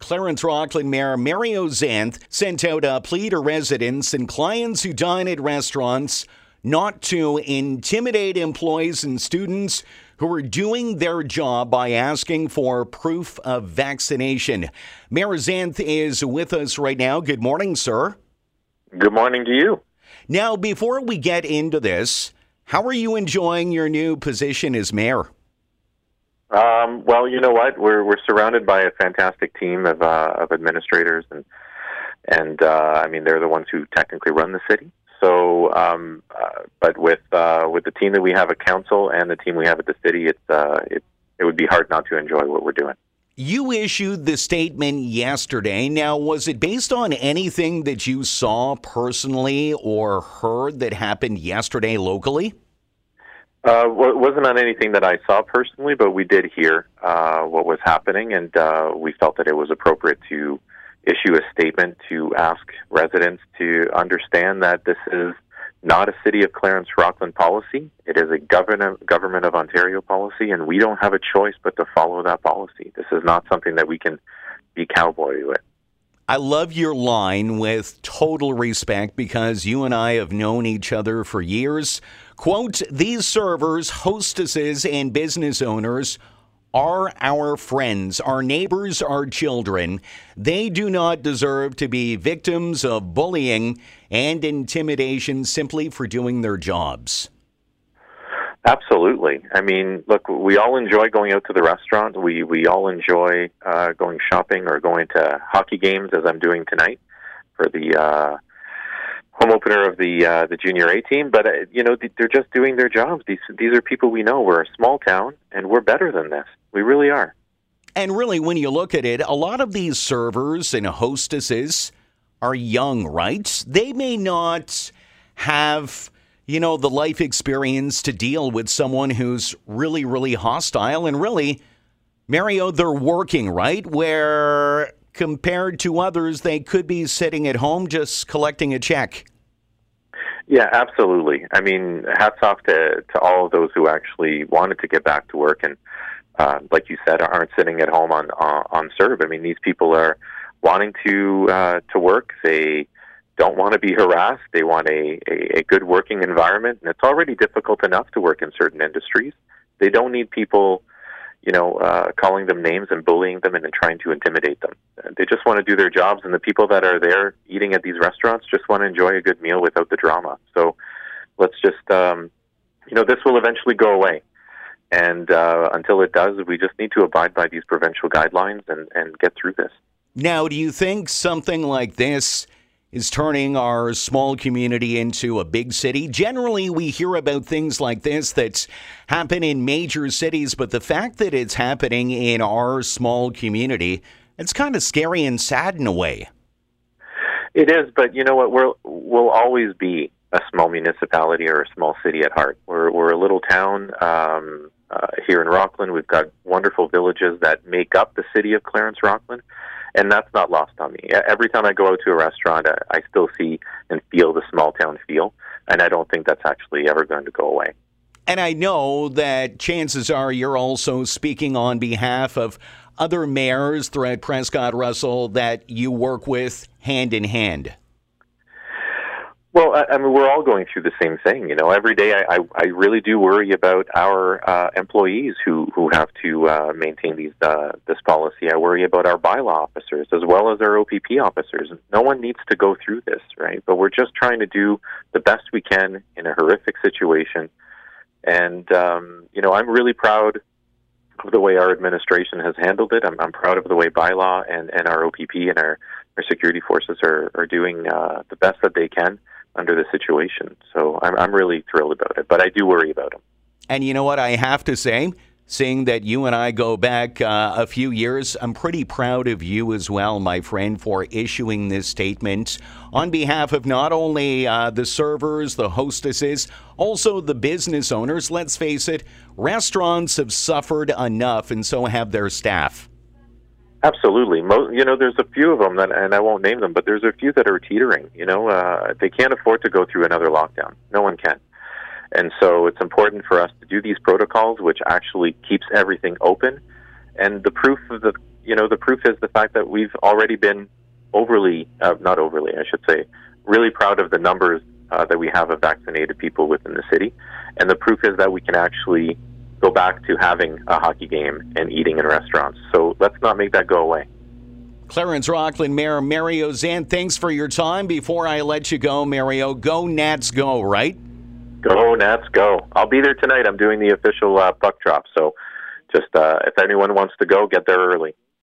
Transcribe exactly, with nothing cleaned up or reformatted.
Clarence Rockland Mayor Mario Zanth sent out a plea to residents and clients who dine at restaurants not to intimidate employees and students who are doing their job by asking for proof of vaccination. Mayor Zanth is with us right now. Good morning, sir. Good morning to you. Now, before we get into this, how are you enjoying your new position as mayor? Um, well, you know what? We're we're surrounded by a fantastic team of uh, of administrators, and and uh, I mean they're the ones who technically run the city. So, um, uh, but with uh, with the team that we have at council and the team we have at the city, it's uh, it it would be hard not to enjoy what we're doing. You issued the statement yesterday. Now, was it based on anything that you saw personally or heard that happened yesterday locally? Uh, well, it wasn't on anything that I saw personally, but we did hear uh, what was happening, and uh, we felt that it was appropriate to issue a statement to ask residents to understand that this is not a City of Clarence Rockland policy. It is a government, government of Ontario policy, and we don't have a choice but to follow that policy. This is not something that we can be cowboy with. I love your line with total respect because you and I have known each other for years. Quote, these servers, hostesses, and business owners are our friends, our neighbors, our children. They do not deserve to be victims of bullying and intimidation simply for doing their jobs. Absolutely. I mean, look, we all enjoy going out to the restaurant. We we all enjoy uh, going shopping or going to hockey games, as I'm doing tonight for the uh, home opener of the uh, the Junior A team. But uh, you know, they're just doing their jobs. These these are people we know. We're a small town, and we're better than this. We really are. And really, when you look at it, a lot of these servers and hostesses are young, right? They may not have, you know, the life experience to deal with someone who's really, really hostile. And really, Mario, they're working, right? Where compared to others, they could be sitting at home just collecting a check. Yeah, absolutely. I mean, hats off to, to all of those who actually wanted to get back to work and, uh, like you said, aren't sitting at home on, on, on serve. I mean, these people are wanting to uh, to work. They don't want to be harassed. They want a, a, a good working environment, and it's already difficult enough to work in certain industries. They don't need people, you know, uh, calling them names and bullying them and then trying to intimidate them. They just want to do their jobs, and the people that are there eating at these restaurants just want to enjoy a good meal without the drama. So let's just, um, you know, this will eventually go away. And uh, until it does, we just need to abide by these provincial guidelines and, and get through this. Now, do you think something like this is turning our small community into a big city? Generally, we hear about things like this that happen in major cities, but the fact that it's happening in our small community, it's kind of scary and sad in a way. It is, but you know what? We're, we'll always be a small municipality or a small city at heart. We're, we're a little town um, uh, here in Rockland. We've got wonderful villages that make up the City of Clarence Rockland. And that's not lost on me. Every time I go out to a restaurant, I still see and feel the small town feel, and I don't think that's actually ever going to go away. And I know that chances are you're also speaking on behalf of other mayors throughout Prescott Russell that you work with hand in hand. Well, I, I mean, we're all going through the same thing. You know, every day I, I, I really do worry about our uh, employees who, who have to uh, maintain these uh, this policy. I worry about our bylaw officers as well as our O P P officers. No one needs to go through this, right? But we're just trying to do the best we can in a horrific situation. And, um, you know, I'm really proud of the way our administration has handled it. I'm, I'm proud of the way bylaw and, and our O P P and our, our security forces are, are doing uh, the best that they can under the situation. So I'm, I'm really thrilled about it, but I do worry about them. And you know what I have to say? Seeing that you and I go back uh, a few years, I'm pretty proud of you as well, my friend, for issuing this statement on behalf of not only uh, the servers, the hostesses, also the business owners. Let's face it, restaurants have suffered enough, and so have their staff. Absolutely. Most, you know, there's a few of them, that, and I won't name them, but there's a few that are teetering. You know, uh, they can't afford to go through another lockdown. No one can. And so it's important for us to do these protocols, which actually keeps everything open. And the proof of the, you know, the proof is the fact that we've already been overly, uh, not overly, I should say, really proud of the numbers uh, that we have of vaccinated people within the city. And the proof is that we can actually go back to having a hockey game and eating in restaurants. So let's not make that go away. Clarence Rockland Mayor Mario Zan, thanks for your time. Before I let you go, Mario, go Nats go, right? Go Nats go. I'll be there tonight. I'm doing the official uh, puck drop. So just uh, if anyone wants to go, get there early.